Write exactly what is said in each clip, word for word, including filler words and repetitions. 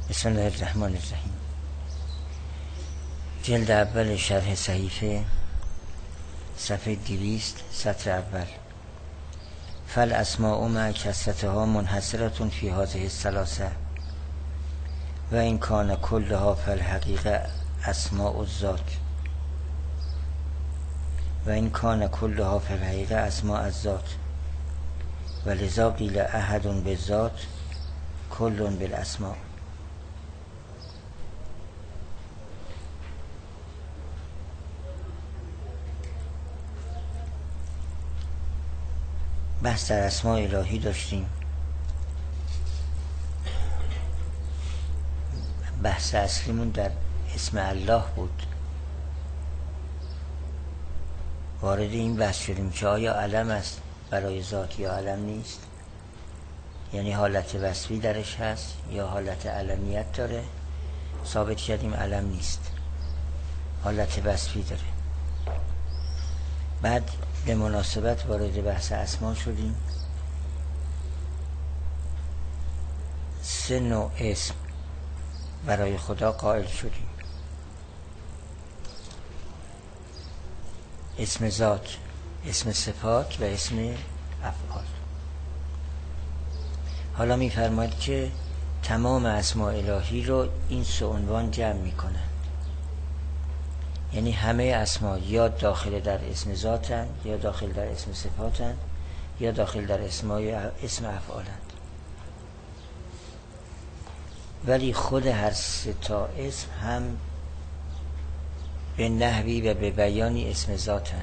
بسم الله الرحمن الرحیم. جلد اول شرح صحیفه، صفحه دویست، سطر اول. فل اسماء مع کثرتها منحصرة فی هذه الثلاثه و این کان کلها فالحقیقه اسماء الذات و این کان کلها فالحقیقه اسماء الذات و لذا قیل احد بالذات کل بالاسماء. بحث در اسماء الهی داشتیم. بحث اصلیمون در اسم الله بود. وارد این بحث شدیم که آیا علم است برای ذات یا علم نیست، یعنی حالت وصفی درش هست یا حالت علمیت داره. ثابت کردیم علم نیست، حالت وصفی داره. بعد به مناسبت وارد بحث اسما شدیم. سه نوع اسم برای خدا قائل شدیم: اسم ذات، اسم صفات و اسم افعال. حالا می‌فرماید که تمام اسماء الهی رو این سه عنوان جمع می‌کنن، یعنی همه اسما یا داخل در اسم ذاتن، یا داخل در اسم صفاتن، یا داخل در اسمای اسم افعالن. ولی خود هر سه تا اسم هم به نحوی و به بیانی اسم ذاتن.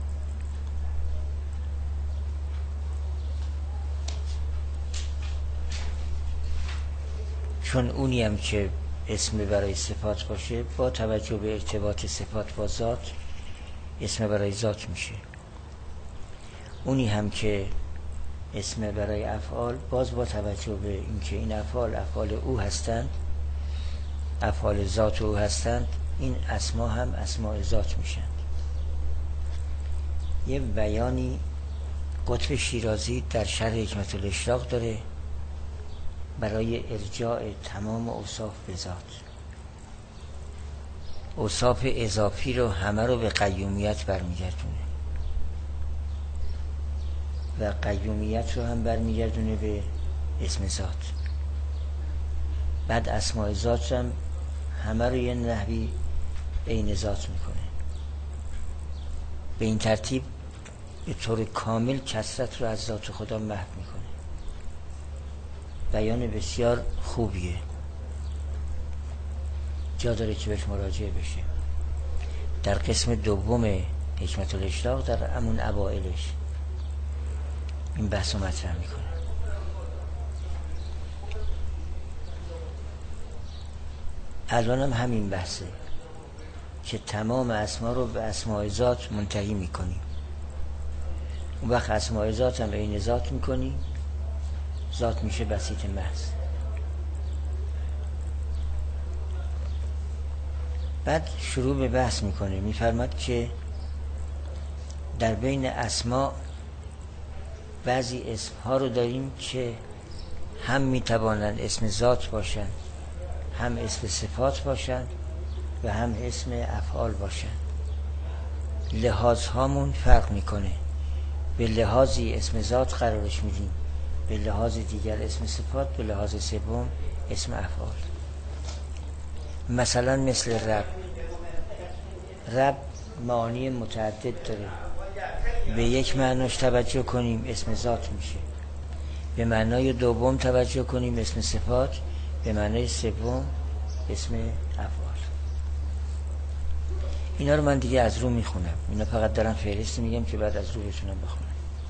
چون اونی هم که اسم برای صفات باشه، با توجه به ارتباط صفات با ذات اسم برای ذات میشه. اونی هم که اسم برای افعال، باز با توجه به اینکه این افعال افعال او هستند، افعال ذات او هستند، این اسما هم اسماء ذات میشن. یه بیانی قطب شیرازی در شرح حکمت الاشراق داره برای ارجاع تمام اوصاف به ذات. اوصاف اضافی رو همه رو به قیومیت برمیگردونه و قیومیت رو هم برمیگردونه به اسم ذات. بعد اسماء ذات هم همه رو یه نحوی عین ذات میکنه. به این ترتیب به طور کامل کثرت رو از ذات خدا محو میکنه. بیان بسیار خوبیه، جا داره که بهش مراجعه بشه. در قسم دوم حکمت الاشراق در همون اوائلش این بحث رو مطرح میکنه. الان هم همین بحثه که تمام اسما رو به اسماء ذات منتهی میکنیم. اون وقت اسماء ذات هم عین ذات میکنیم، ذات میشه بسیط محض. بعد شروع به بحث میکنه، میفرماد که در بین اسما بعضی اسم ها رو داریم که هم میتوانند اسم ذات باشند، هم اسم صفات باشند و هم اسم افعال باشند. لحاظ هامون فرق میکنه. به لحاظی اسم ذات قرارش میدیم، به لحاظ دیگر اسم صفات، به لحاظ سوم اسم افعال. مثلا مثل رب. رب معانی متعدد داره. به یک معناش توجه کنیم اسم ذات میشه، به معنای دوم توجه کنیم اسم صفات، به معنای سوم اسم افعال. اینا رو من دیگه از رو میخونم، اینا فقط دارم فهرستی میگم که بعد از رو بتونم بخونم.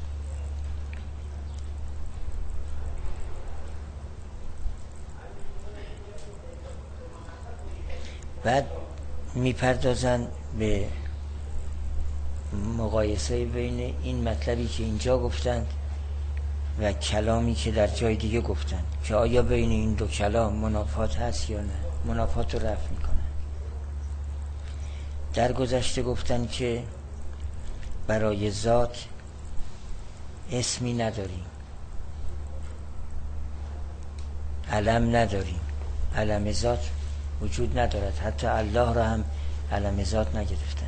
بعد میپردازن به مقایسه بین این مطلبی که اینجا گفتند و کلامی که در جای دیگه گفتند، که آیا بین این دو کلام منافات هست یا نه. منافات رو رفع میکنن. در گذشته گفتند که برای ذات اسمی نداریم، علم نداریم، علم ذات وجود ندارد. حتی الله را هم علم ذات نگرفتند.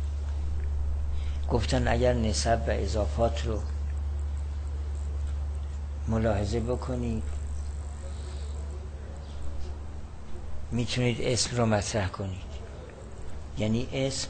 گفتن اگر نسب و اضافات رو ملاحظه بکنید میتونید اسم رو مطرح کنید. یعنی اسم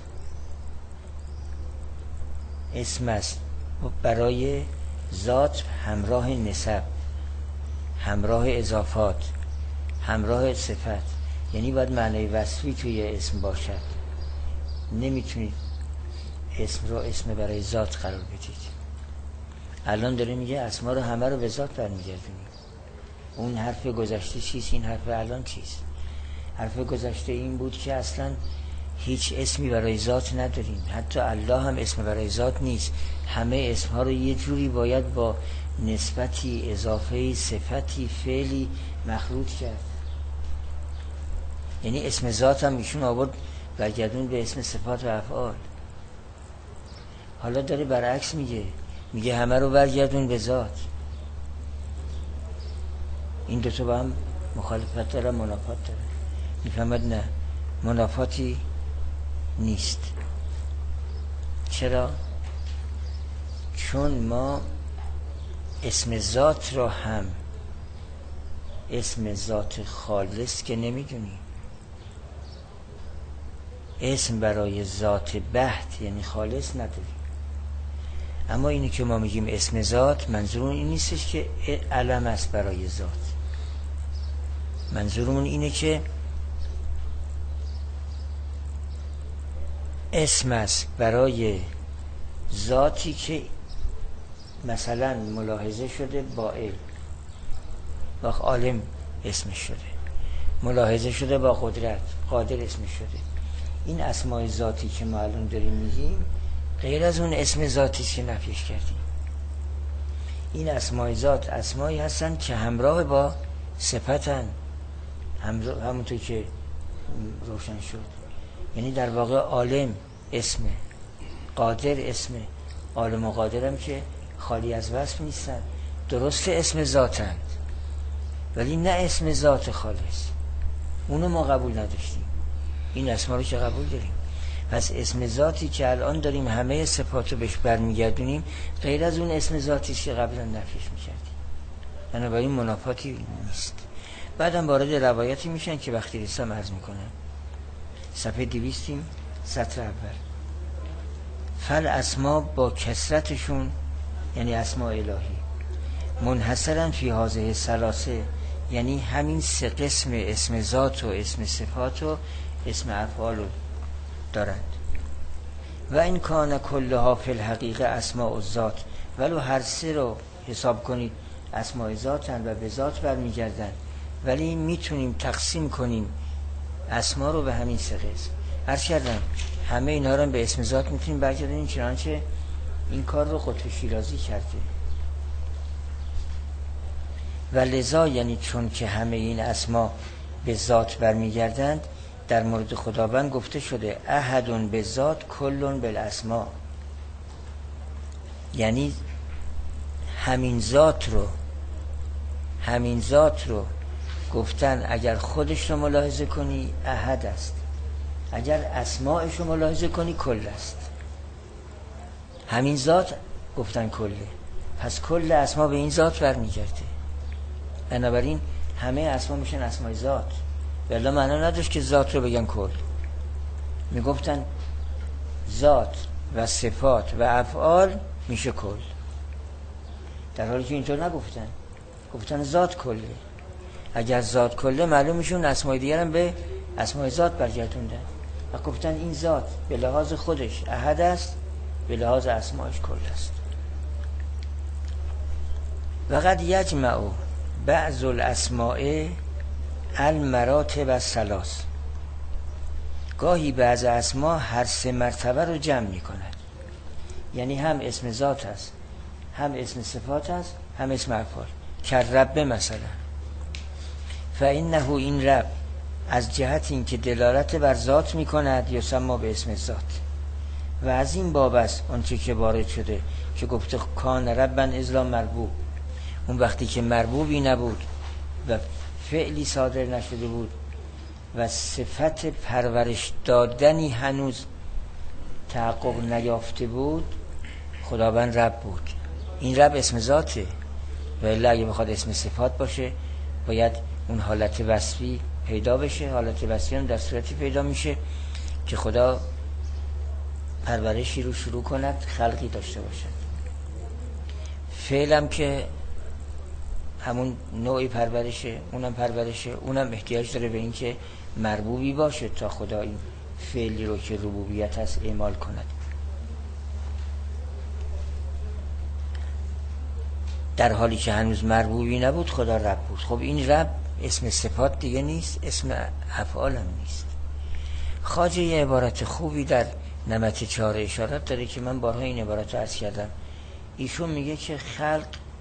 اسم است برای ذات همراه نسب، همراه اضافات، همراه صفت. یعنی باید معنی وصفی توی اسم باشد. نمیتونید اسم رو اسم برای ذات قرار بدید. الان داره میگه اسما رو همه رو به ذات برمیگردونیم. اون حرف گذشته چیست؟ این حرف الان چیست؟ حرف گذشته این بود که اصلا هیچ اسمی برای ذات نداریم. حتی الله هم اسم برای ذات نیست. همه اسمها رو یه جوری باید با نسبتی، اضافه، صفتی، فعلی مخلوط کرد. یعنی اسم ذات هم ایشون آورد برگردون به اسم صفات و افعال. حالا داره برعکس میگه، میگه همه رو برگردون به ذات. این دوتا با هم مخالفت داره، منافات داره. میفهمد نه، منافاتی نیست. چرا؟ چون ما اسم ذات را هم اسم ذات خالص که نمیدونیم. اسم برای ذات بحت یعنی خالص نداریم. اما اینی که ما میگیم اسم ذات، منظورمون این نیستش که علم است برای ذات. منظورمون اینه که اسم است برای ذاتی که مثلا ملاحظه شده با علم، با عالم اسمش شده، ملاحظه شده با قدرت، قادر اسمش شده. این اسماء ذاتی که ما الان داریم میگیم غیر از اون اسم ذاتی که نفیش کردیم. این اسماء ذات اسمایی هستن که همراه با صفتن، همونطور که روشن شد. یعنی در واقع عالم اسمه، قادر اسمه. عالم و قادرم که خالی از وصف نیستن، درست اسم ذاتند ولی نه اسم ذات خالص. اونو ما قبول نداشتیم، این اسما رو که قبول داریم. پس اسم ذاتی که الان داریم همه صفات رو بهش برمیگردونیم غیر از اون اسم ذاتی که قبلا نفیش میکردیم. بنابراین منافاتی نیست. بعدم وارد روایتی میشن که وقتی رسم عرض میکنم. صفحه دویستیم، سطر اول. فل اسما با کسرتشون یعنی اسماء الهی منحصرا فی هذه ثلاثه، یعنی همین سه قسم اسم ذات و اسم صفات و اسم افعال دارند. و این کان کلها فی الحقیقه اسماء الذات، ولو هر سه رو حساب کنید اسماء ذاتن و به ذات برمیگردن، ولی میتونیم تقسیم کنیم اسما رو به همین سه قسم. عرض کردم همه اینا رو به اسم ذات میتونیم برگردونیم، چنانچه این کار رو قطب شیرازی کرده. و لذا یعنی چون که همه این اسما به ذات برمیگردند، در مورد خداوند گفته شده احدون به ذات کلون بالاسما. یعنی همین ذات رو همین ذات رو گفتن اگر خودش رو ملاحظه کنی احد است، اگر اسماءش رو ملاحظه کنی کل است. همین ذات گفتن کله، پس کل اسما به این ذات برمیگرده. بنابراین همه اسما میشن اسمای ذات. ولی معنا نداشت که ذات رو بگن کل. میگفتن ذات و صفات و افعال میشه کل، در حالی که اینطور نگفتن. گفتن ذات کله. اگر ذات کله معلوم میشون اسمای دیگر هم به اسمای ذات برگردوندن و گفتن این ذات به لحاظ خودش احد است، به لحاظ اسمایش کل است. و قد یجمع بعض الاسماء المراتب الثلاث، گاهی بعض اسما هر سه مرتبه رو جمع می کند. یعنی هم اسم ذات است، هم اسم صفات است، هم اسم افعال. که رب مثلا، فانه این رب از جهت این که دلالت بر ذات می کند یسمى به اسم ذات. و از این باب است آنچه که وارد شده که گفته کان ربا اذ لا مربوب، اون وقتی که مربوبی نبود و فعلی صادر نشده بود و صفت پرورش دادنی هنوز تحقق نیافته بود، خداوند رب بود. این رب اسم ذاته، ولی اگه بخواد اسم صفات باشه باید اون حالت وصفی پیدا بشه. حالت وصفی هم در صورتی پیدا میشه که خدا پرورشی رو شروع کند، خلقی داشته باشد. فعلم که همون نوعی پرورشه، اونم پرورشه، اونم احتیاج داره به این که مربوبی باشه تا خدا این فعلی رو که ربوبیت هست اعمال کند. در حالی که هنوز مربوبی نبود خدا رب بود. خب این رب اسم صفات دیگه نیست، اسم افعال هم نیست. خواجه یه عبارت خوبی در نمط چهار اشارات داره که من بارها این عبارت رو عرض کردم. ایشون میگه که خلق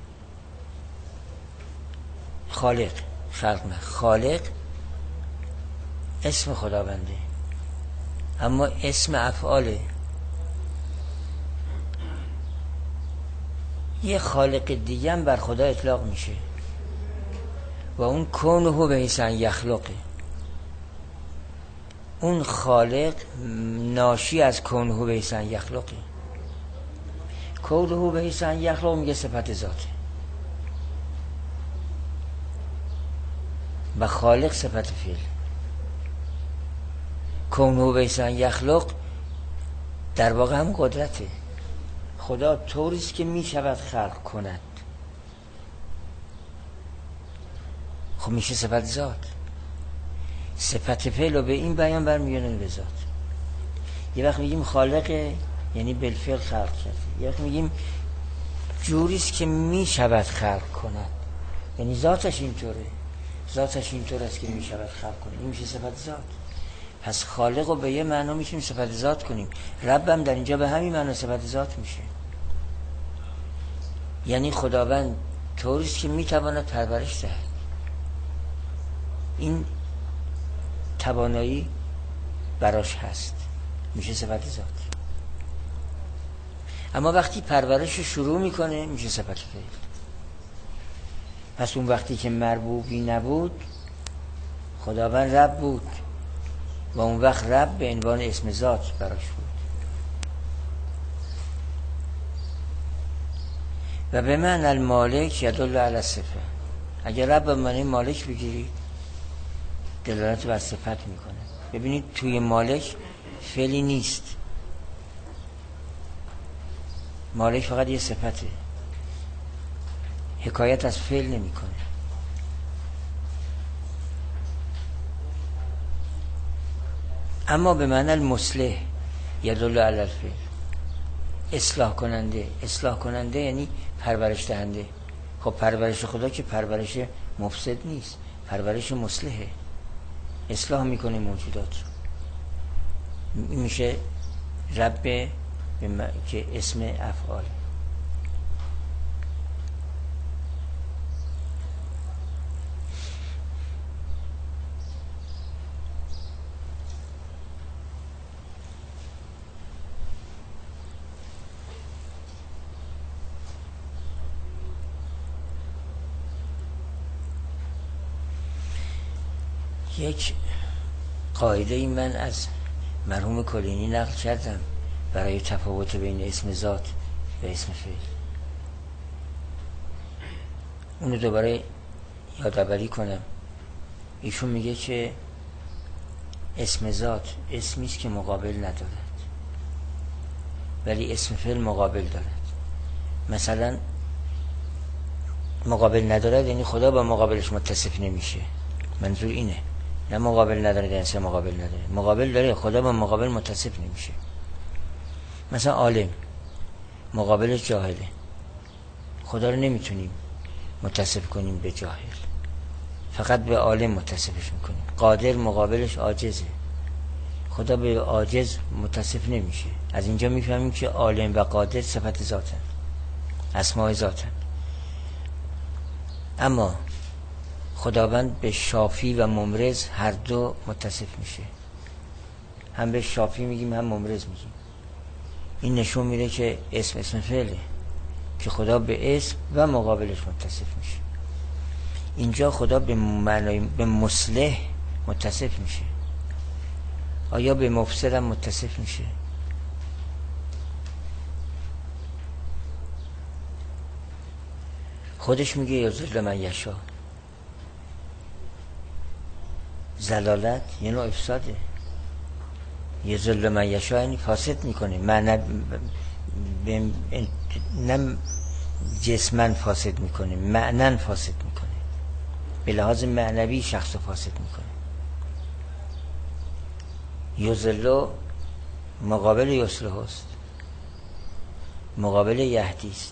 خالق خلق نه خالق اسم خداونده، اما اسم افعاله. یه خالق دیگه هم بر خدا اطلاق میشه و اون کونه به حیثن یخلقه. اون خالق ناشی از کونه به حیثن یخلقه. کونه به حیثن یخلق میگه صفت ذاته و خالق صفت فعل. کونه به حیثن یخلق در واقع هم قدرته. خدا طوریست که می شود خلق کند، خب میشه صفت ذات. صفت فعل رو به این بیان برمیگردن به ذات. یه وقت میگیم خالق یعنی بالفعل خلق کرده، یه وقت میگیم جوریست که می شود خلق کند، یعنی ذاتش اینطوره، ذاتش اینطور است که می شود خلق کند. این میشه صفت ذات. پس خالق رو به یه معنا میشیم صفت ذات کنیم. رب هم در اینجا به همین معنا صفت ذات میشه. یعنی خداوند طوریست که میتواند پرورش دهد. این توانایی براش هست، میشه صفت ذات. اما وقتی پرورش شروع میکنه میشه صفت فعل. پس اون وقتی که مربوبی نبود خداوند رب بود و اون وقت رب به عنوان اسم ذات براش بود. و به معنی المالک یدل علی الصفه. اگر رب به معنی مالک بگیرید دلالت بر صفت میکنه. ببینید توی مالک فعلی نیست، مالک فقط یه صفته، حکایت از فعل نمیکنه. اما به معنی المصلح یدل علی الفعل، اصلاح کننده. اصلاح کننده یعنی پرورش دهنده. خب پرورش خدا که پرورش مفسد نیست، پرورش مصلحه، اصلاح میکنه موجودات رو. این میشه رب که اسم افعال. یک قاعده ای من از مرحوم کلینی نقل کردم برای تفاوت بین اسم ذات و اسم فعل. اونو دوباره یادآوری کنم. ایشون میگه که اسم ذات اسمیست که مقابل ندارد، ولی اسم فعل مقابل دارد. مثلا مقابل ندارد یعنی خدا با مقابلش متصف نمیشه، منظور اینه. نه مقابل نداره در اصل مقابل نداره، مقابل داره، خدا با مقابل متصف نمیشه. مثلا عالم مقابلش جاهله، خدا رو نمیتونیم متصف کنیم به جاهل، فقط به عالم متصفش میکنیم. قادر مقابلش عاجزه، خدا به عاجز متصف نمیشه. از اینجا میفهمیم که عالم و قادر صفت ذاتن، اسماء ذاتن. اما خداوند به شافی و ممرض هر دو متصف میشه، هم به شافی میگیم هم ممرض میگیم. این نشون میده که اسم اسم فعله که خدا به اسم و مقابلش متصف میشه. اینجا خدا به معنای به مصلح متصف میشه، آیا به مفسد هم متصف میشه؟ خودش میگه یضل من یشاء. ضلالت یه نوع افساده. یضل من یشاء یعنی فاسد میکنه، معنی نه جسمن فاسد میکنه، معنن فاسد میکنه، به لحاظ معنوی شخص رو فاسد میکنه. یضل مقابل یصلح است، مقابل یهدی است.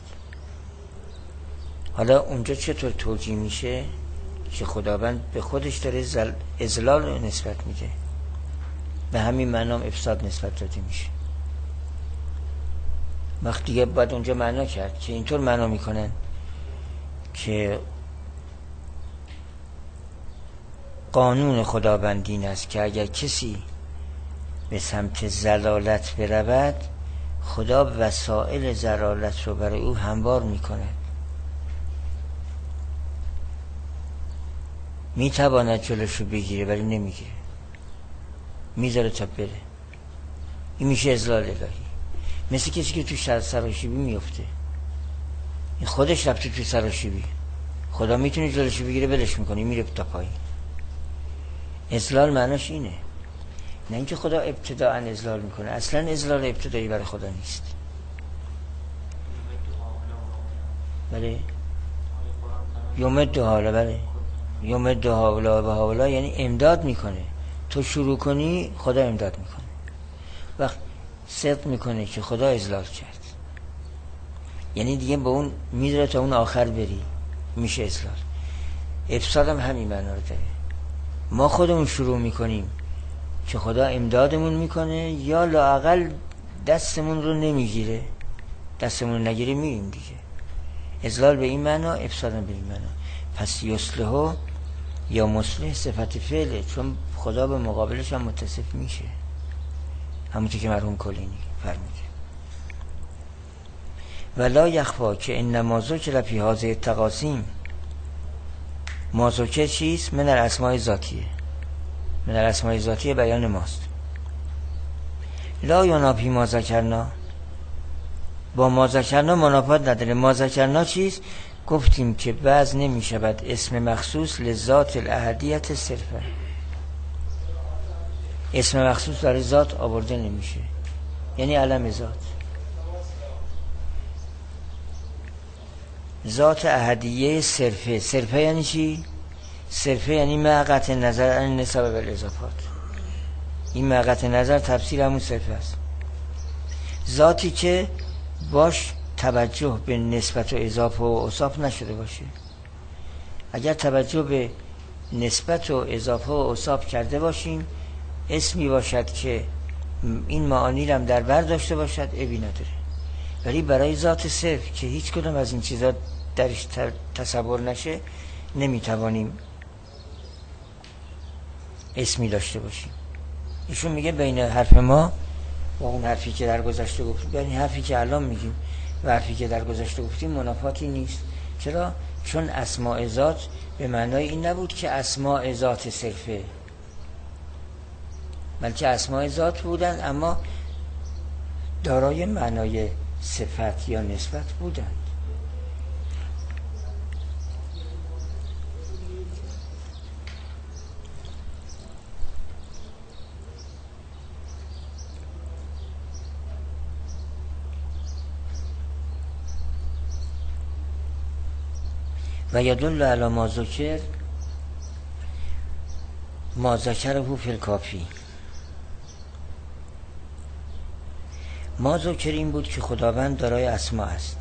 حالا اونجا چطور توجیه میشه که خداوند به خودش داره زل... اضلال رو نسبت میده، به همین معنام افساد نسبت داده میشه. وقتی دیگه باید اونجا معنا کرد که اینطور معنا میکنن که قانون خداوند این است که اگر کسی به سمت ضلالت برود، خدا وسائل ضلالت رو برای او هموار میکنه. میتواند جلوشو بگیره ولی نمیگیره، میذاره تا بره. این میشه اضلال الهی. مثل کسی که تو سراشیبی میفته، این خودش رفته تو سراشیبی، خدا میتونه جلوشو بگیره ولش میکنه، میره تا پایین. اضلال معناش اینه، نه اینکه خدا ابتداء اضلال میکنه. اصلا اضلال ابتدایی برای خدا نیست. بله یومد حالا، بله یومد حالا و حالا یعنی امداد میکنه. تو شروع کنی خدا امداد میکنه. وقت صدق میکنه که خدا اضلال کرد، یعنی دیگه به اون میذاره تا اون آخر بری، میشه اضلال. افساد هم همین معنا رو داره. ما خودمون شروع میکنیم که خدا امدادمون میکنه، یا لااقل دستمون رو نمیگیره، دستمون رو نگیره میریم دیگه. اضلال به این معنا، افساد هم به این معنا. پس یصلح یا مصلح صفت فعله، چون خدا به مقابلش هم متصف میشه، همونطور که مرحوم کلینی فرموده. ولا یخفا که انما ذکر فی هذه التقاسیم، ما ذکر چیست؟ من الاسماء ذاتیه، من الاسماء ذاتیه بیان ماست. لا ینافی ما ذکرنا، با ما ذکرنا منافات نداره. ما ذکرنا چیست؟ گفتیم که بعض نمی شود اسم مخصوص لذات الاحدیت صرفه. اسم مخصوص برای ذات آورده نمیشه، یعنی علم ذات. ذات احدیه صرفه. صرفه یعنی چی؟ صرفه یعنی مع قطع نظر عن النسب و الاضافات. این مع قطع نظر تفسیر همون صرفه است. ذاتی که باش توجه به نسبت و اضافه و اوصاف نشده باشه. اگر توجه به نسبت و اضافه و اوصاف کرده باشیم، اسمی باشد که این معانی هم در بر داشته باشد، عیبی نداره. ولی برای ذات صرف که هیچ کدوم از این چیزا درش تصور نشه، نمیتوانیم اسمی داشته باشیم. ایشون میگه بین حرف ما و اون حرفی که در گذشته گفتیم، یعنی حرفی که الان میگیم و حرفی که در گذشته گفتیم منافاتی نیست. چرا؟ چون اسماء ذات به معنای این نبود که اسماء ذات صرفه، بلکه اسماء ذات بودن اما دارای معنای صفت یا نسبت بودند. و یدل علی ما ذکر ما ذکره فی الکافی. ما ذکر این بود که خداوند دارای اسما است.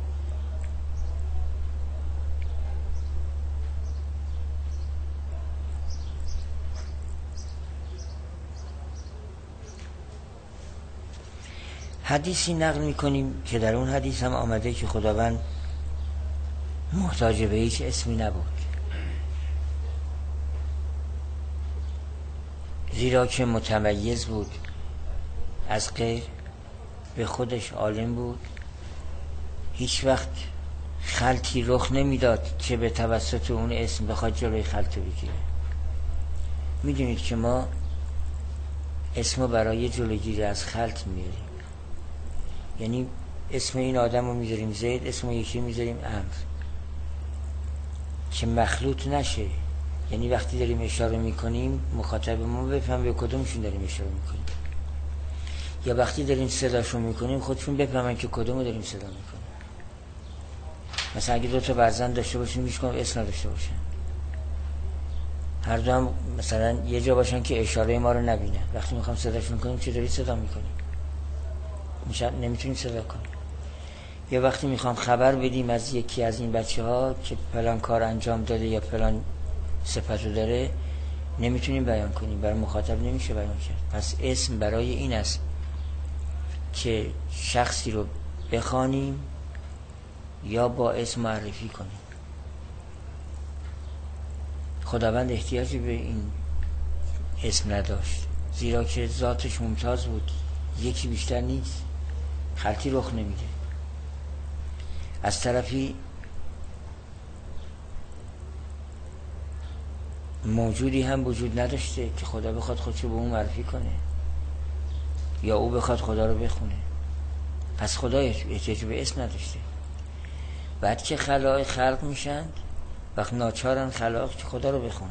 حدیثی نقل میکنیم که در اون حدیث هم آمده که خداوند محتاج به هیچ اسمی نبود، زیرا که متمیز بود از غیر، به خودش عالم بود، هیچ وقت خلطی رخ نمیداد که به توسط اون اسم بخواد جلوی خلط بگیره. میدونید که ما اسمو برای جلوگیری از خلط میاریم، یعنی اسم این آدم رو میذاریم زید، اسم یکی میذاریم امر، که مخلوط نشه. یعنی وقتی داریم اشاره میکنیم مخاطب ما بفهم به کدومشون داریم اشاره میکنیم، یا وقتی داریم صداشون میکنیم خودشون بفهمن که کدومو داریم صدا میکنیم. مثلا اگه دو تا برزن داشته باشیم هیچ کدوم اسم نداشته باشن، هر دو هم مثلا یه جا باشن که اشاره ما رو نبینن، وقتی میخوام صداشون کنیم چه داری صدا میکنیم؟ میشه نمیتونیم صدا کنیم. یا وقتی میخوام خبر بدیم از یکی از این بچه ها که فلان کار انجام داده یا فلان صفتو داره، نمیتونیم بیان کنیم، برای مخاطب نمیشه بیان کرد. پس اسم برای این است که شخصی رو بخوانیم یا با اسم معرفی کنیم. خداوند احتیاجی به این اسم نداشت، زیرا که ذاتش ممتاز بود، یکی بیشتر نیست، خلطی رخ نمیده. از طرفی موجودی هم وجود نداشته که خدا بخواد خودشو به اون معرفی کنه یا او بخواد خدا رو بخونه. پس خدا احتیاج به اسم نداشته. بعد که خلائق خلق میشن، وقت ناچارن خلائق که خدا رو بخونن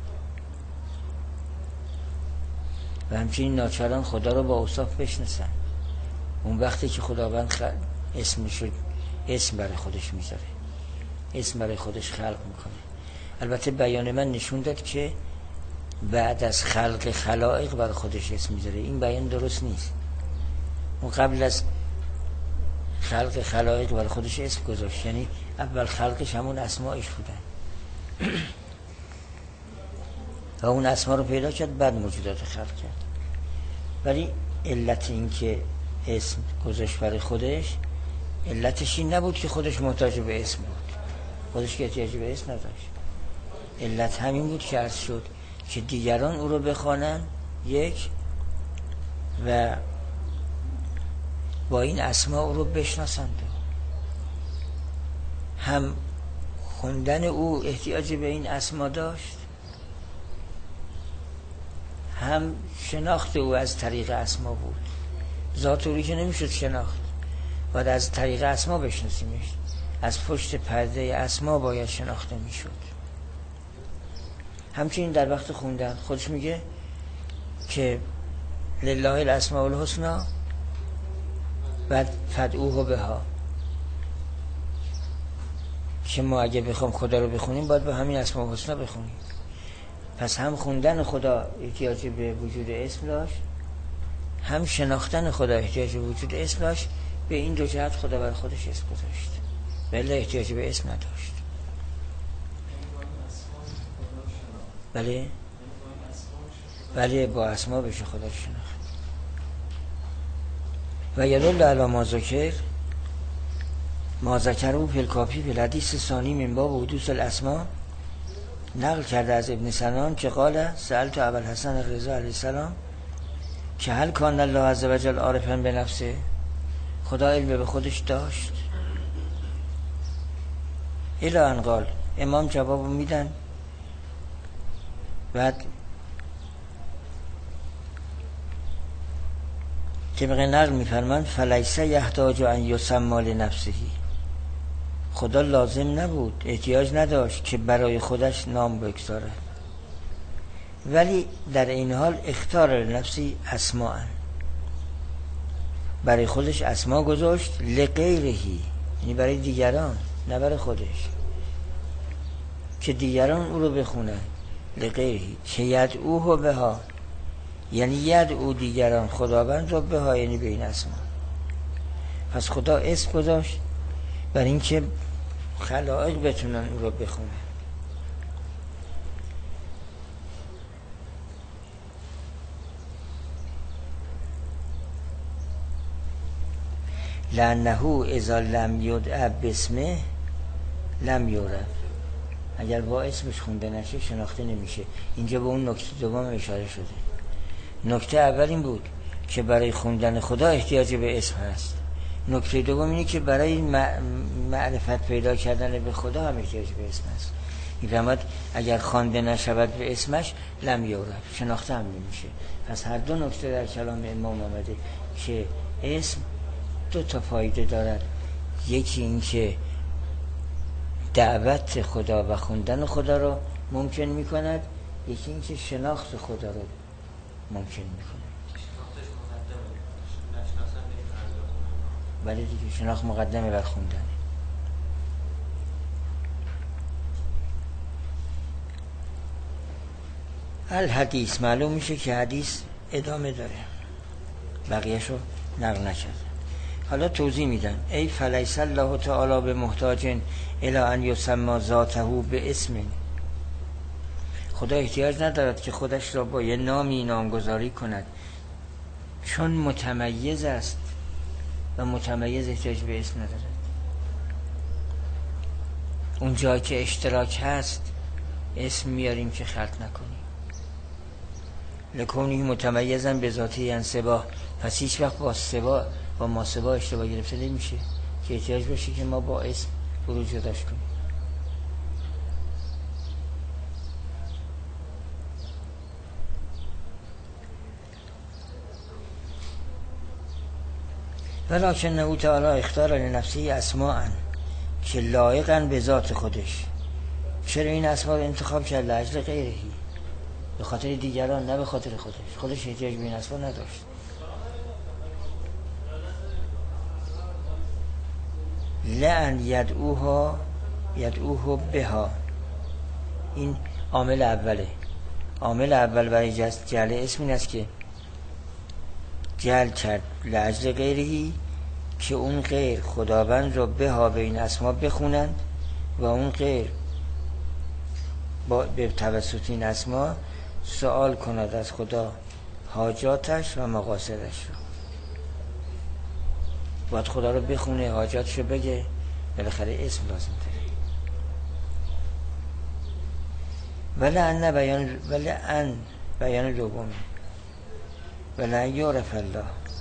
و همچنین ناچارن خدا رو با اوصاف بشناسن. اون وقتی که خداوند خل... اسمش اسم برای خودش میذاره، اسم برای خودش خلق میکنه. البته بیان من نشون داد که بعد از خلق خلائق برای خودش اسم میذاره. این بیان درست نیست. اون قبل از خلق خلائق برای خودش اسم گذاشت، یعنی اول خلقش همون اسمایش بودن و اون اسما رو پیدا کرد، بعد موجودات خلق کرد. ولی علت این که اسم گذاشت برای خودش، علتش این نبود که خودش محتاج به اسم بود، خودش که احتیاجی به اسم نداشت. علت همین بود که عرض شد که دیگران او رو بخوانن، یک، و با این اسما او رو بشناسند. هم خوندن او احتیاج به این اسما داشت، هم شناخت او از طریق اسما بود. ذات اوری که نمیشد شناخت، باید از طریق اسما بشناسیمش، از پشت پرده اسما باید شناخته میشد. همچنین در وقت خوندن خودش میگه که لله الاسماء الحسنا، بعد فدعوه بها، که ما اگه بخوام خدا رو بخونیم باید به همین اسماء الحسنا بخونیم. پس هم خوندن خدا احتیاج به وجود اسم داشت، هم شناختن خدا احتیاج به وجود اسم داشت. به این دو جهت خدا بر خودش اسم گذاشت، ولی احتیاج به اسم نداشت. بله بله با اسما بشه خدا شناخت. و یدل علی ما ذکر ما ذکروا فی الکافی فی الحدیث ثانی من باب حدوث الاسماء، نقل کرده از ابن سنان که قال سألت ابوالحسن الرضا علیه السلام که هل کان الله عز وجل عارفا به نفسه، خدا علم به خودش داشت؟ الی ان قال، امام جواب میدن، بعد که بقیه نقل میفرمان فلیس یحتاج ان یسمى لنفسه، خدا لازم نبود، احتیاج نداشت که برای خودش نام بگذاره، ولی در این حال اختار لنفسی اسماء، برای خودش اسما گذاشت، لغیرهی، یعنی برای دیگران نه برای خودش، که دیگران او رو بخونن. لغیرهی که یدعوه بها، یعنی یدعو دیگران خداوند رو بها، یعنی به این اسما. پس خدا اسم گذاشت برای اینکه خلائق بتونن او رو بخونن. لأنه اذا لم یدع باسمه لم یعرف، اگر با اسمش خونده نشه شناخته نمیشه. اینجا به اون نکته دوم اشاره شده. نکته اول این بود که برای خوندن خدا احتیاج به اسم هست، نکته دوم اینه که برای معرفت پیدا کردن به خدا هم احتیاج به اسم است. میفهمد اگر خوانده نشود به اسمش لم یعرف، شناخته هم نمیشه. پس هر دو نکته در کلام امام آمده که اسم دو تا فایده دارد. یکی این که دعوت خدا و خوندن خدا رو ممکن میکند، یکی این که شناخت خدا رو ممکن میکند. ولی دیگه شناخت مقدمه بر خوندن. الحدیث معلوم میشه که حدیث ادامه داره، بقیهشو نقل نکرد. حالا توضیح میدن. ای فلیس الله تعالی به محتاج الی ان یسمى ذاته به اسم. خدا احتیاج ندارد که خودش را با یه نامی نامگذاری کند، چون متمیز است و متمیز احتیاج به اسم ندارد. اون جایی که اشتراک هست اسم میاریم که خلط نکنیم. لکونی متمیزا به ذاتی انصبا، پس هیچ وقت با سبا با ما سبا اشتباه گرفته نمیشه که احتیاج باشه که ما با اسم برو جداش کنیم. ولکن او تعالی اختار لنفسه اسماء که لایقاً به ذات خودش. چرا این اسماء رو انتخاب کرد؟ لاجل غیرهی، به خاطر دیگران نه به خاطر خودش. خودش احتیاج به این اسماء نداشت. لأن یدعوها یدعوه بها، این عامل اوله. عامل اول برای جعل اسم این است که جعل کرد لاجل غیرهی که اون غیر خداوند رو بها به این اسما بخونند و اون غیر با به توسط این اسما سوال کند از خدا حاجاتش و مقاصدش رو. باید خدا رو بخونه، حاجاتش رو بگه، بالاخره اسم لازم داره. ولی ان بیان ولی ان بیان دومی ولی یعرف الله،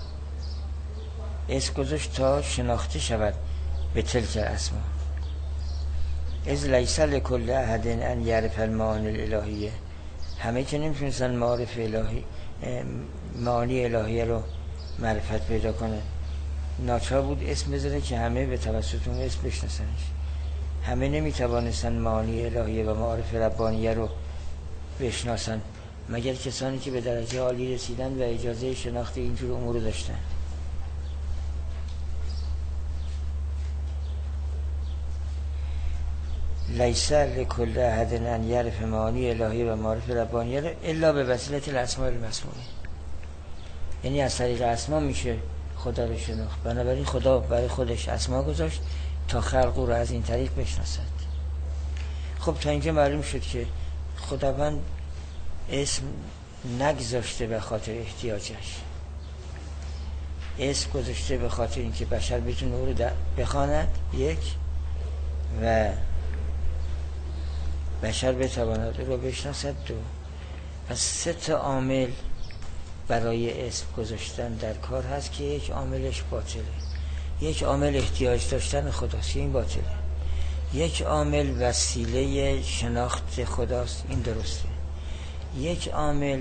اسم گذاشت تا شناخته شود به تلک اسما. از لیس لکل احد ان یعرف المعانی الالهیه، همه که نمیتونستن معارف الهی معانی الهیه رو معرفت پیدا کنه. ناچار بود اسم بذاره که همه به توسط اون اسم بشناسنش. همه نمیتوانستن معانی الهیه و معارف ربانیه رو بشناسن مگر کسانی که به درجه عالی رسیدن و اجازه شناخت اینجور امور رو داشتن. لیس لکل احد ان یعرف معانی الهیه و معارف ربانیه الا به وسیله الاسماء المسموعه، یعنی از طریق اسما میشه خدا رو شناخت. بنابراین خدا برای خودش اسما گذاشت تا خلق رو از این طریق بشناسد. خب تا اینجا معلوم شد که خداوند اسم نگذاشته به خاطر احتیاجش، اسم گذاشته به خاطر اینکه بشر بتونه او رو بخواند، یک، و بشر بتواند او رو بشناسد، دو. پس سه تا عامل برای اسم گذاشتن در کار هست که یک عاملش باطله. یک عامل احتیاج داشتن خداست، این باطله. یک عامل وسیله شناخت خداست، این درسته. یک عامل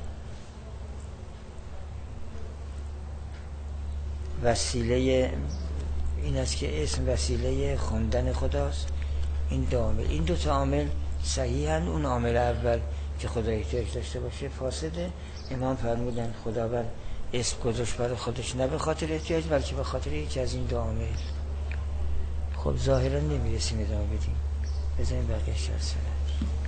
وسیله این است که اسم وسیله خوندن خداست، این دو عامل. این دو تا عامل صحیحن. اون عامل اول که خدا احتیاج داشته باشه فاسده. امام فرمودن خداوند اسم گذاشت برای خودش نه به خاطر احتیاج بلکه به خاطر یکی از این دو عامل. خب ظاهرا نمیرسیم ادامه بدیم، بذاریم بقیه شرط